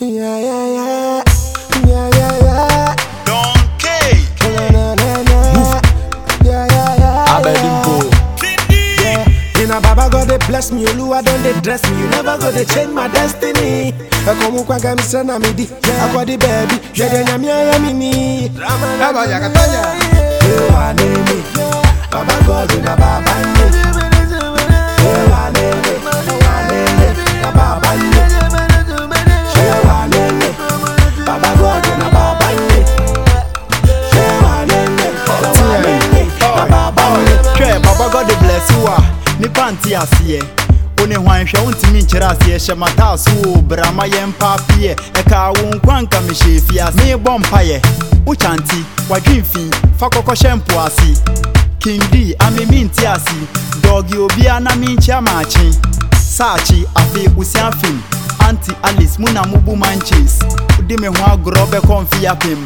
Yeah, yeah, yeah. Yeah, yeah, yeah. Donkey. Na, na, na, na. Yeah, yeah, yeah. Abedimpo. Yeah. You know, Baba God they bless me, Oluwa don't they dress me. You never go they change my destiny. I come up and say na me di. I got the baby. Yeah, then I'm here, mini. Baba Yakatanya. You are me. Baba God you na Baba me. You are me. Na Baba me. You are me. Baba God you na Baba me. You are me. Na Baba me. Try Baba God they bless you. Me panty asiye. One hwan hwe wontimi nkyere asiye hye mata so brama ye mpapie e ka wo nkwanka me hye fiase me bompaye wo chanti wadwemfi fa kokko shempo asi King D amemi nti asi doggy obia na me nchia maachi sachi afi usiafim anti Alice muna mubu manches udi me ho agro be konfia pim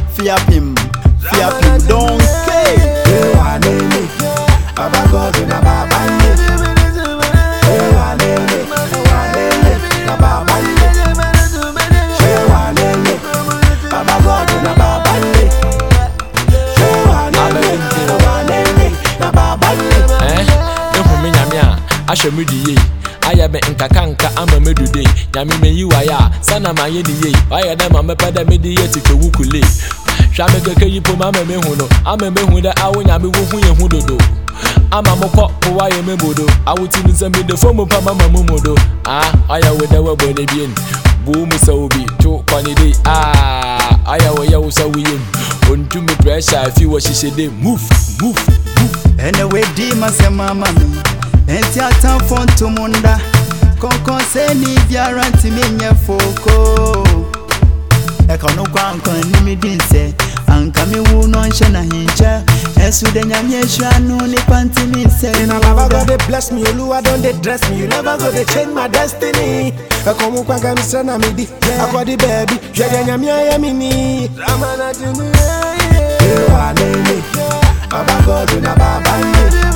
don't pay You are me. Baba God you na Baba me. You are me. Na Baba me. You are me. Baba God you na Baba me. You are me. Na Baba me. Ehumi nyame a ahwe me die aya be nkakanka ama medude nyame meyi waya sana maye die aya na ma mepada me die tikwu kule hwa me keke yipo ma me hu no ama me hu da awo nyame wo hu ye hu dodo ama mokọ wa ye memodo awuti ni zambe de fomu pa mama mumodo aya we da we bone bien bu mu saubi to kwani dei aya we ya usawi yem ontu me pressure fi wo hihye de move anyway di masema mami enti atamfo ntumunda konkon se ni biaranti menye foko e kono kwankon ni mi dinse anka mi wu no nhye na hincha esu de nyame hwanu ni panti mi se You know, Baba God they bless me, Oluwa don't they dress me. You never go they change my destiny. I come up and say na me di. I got the baby. Yeah, then I'm here, mini. You are me. Baba God you na Baba me.